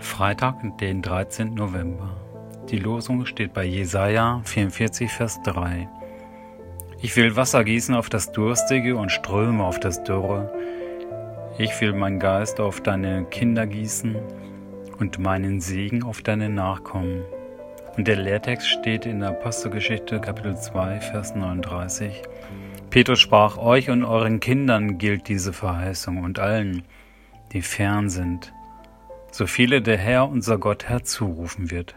Freitag, den 13. November. Die Losung steht bei Jesaja 44, Vers 3. Ich will Wasser gießen auf das Durstige und Ströme auf das Dürre. Ich will meinen Geist auf deine Kinder gießen und meinen Segen auf deine Nachkommen. Und der Lehrtext steht in der Apostelgeschichte, Kapitel 2, Vers 39. Petrus sprach, euch und euren Kindern gilt diese Verheißung und allen, die fern sind, so viele der Herr, unser Gott, herzurufen wird.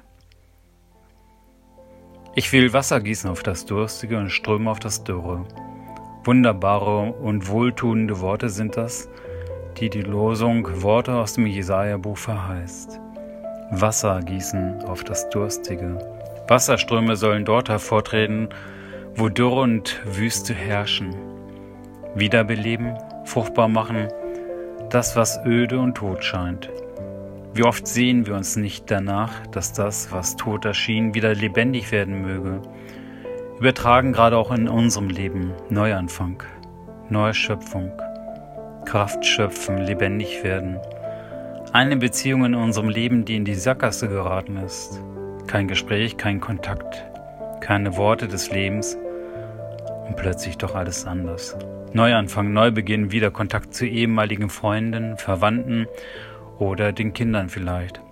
Ich will Wasser gießen auf das Durstige und Ströme auf das Dürre. Wunderbare und wohltuende Worte sind das, die Losung Worte aus dem Jesaja-Buch verheißt. Wasser gießen auf das Durstige. Wasserströme sollen dort hervortreten, wo Dürre und Wüste herrschen. Wiederbeleben, fruchtbar machen, das, was öde und tot scheint. Wie oft sehen wir uns nicht danach, dass das, was tot erschien, wieder lebendig werden möge. Übertragen gerade auch in unserem Leben Neuanfang, Neuschöpfung, Kraft schöpfen, lebendig werden. Eine Beziehung in unserem Leben, die in die Sackgasse geraten ist. Kein Gespräch, kein Kontakt, keine Worte des Lebens und plötzlich doch alles anders. Neuanfang, Neubeginn, wieder Kontakt zu ehemaligen Freunden, Verwandten oder den Kindern vielleicht.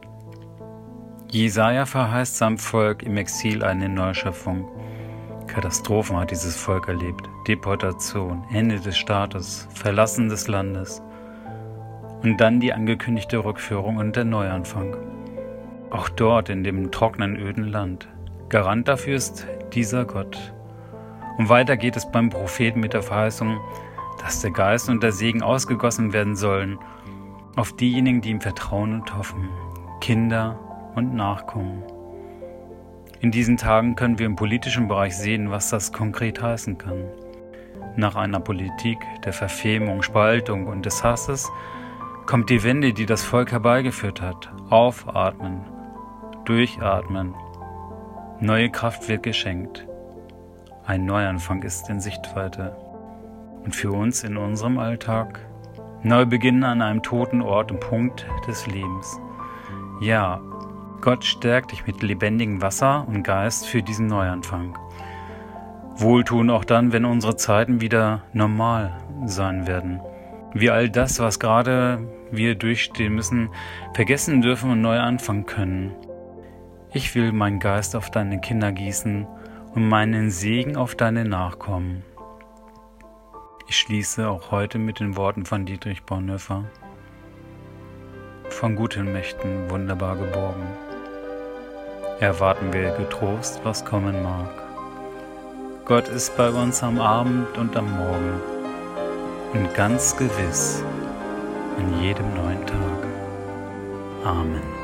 Jesaja verheißt seinem Volk im Exil eine Neuschöpfung. Katastrophen hat dieses Volk erlebt. Deportation, Ende des Staates, Verlassen des Landes und dann die angekündigte Rückführung und der Neuanfang. Auch dort in dem trockenen, öden Land. Garant dafür ist dieser Gott. Und weiter geht es beim Propheten mit der Verheißung, dass der Geist und der Segen ausgegossen werden sollen auf diejenigen, die ihm vertrauen und hoffen, Kinder und Nachkommen. In diesen Tagen können wir im politischen Bereich sehen, was das konkret heißen kann. Nach einer Politik der Verfemung, Spaltung und des Hasses kommt die Wende, die das Volk herbeigeführt hat. Aufatmen, durchatmen. Neue Kraft wird geschenkt. Ein Neuanfang ist in Sichtweite. Und für uns in unserem Alltag Neubeginn an einem toten Ort und Punkt des Lebens. Ja, Gott stärkt dich mit lebendigem Wasser und Geist für diesen Neuanfang. Wohltun auch dann, wenn unsere Zeiten wieder normal sein werden. Wir all das, was gerade wir durchstehen müssen, vergessen dürfen und neu anfangen können. Ich will meinen Geist auf deine Kinder gießen und meinen Segen auf deine Nachkommen. Ich schließe auch heute mit den Worten von Dietrich Bonhoeffer. Von guten Mächten wunderbar geborgen, erwarten wir getrost, was kommen mag. Gott ist bei uns am Abend und am Morgen und ganz gewiss in jedem neuen Tag. Amen.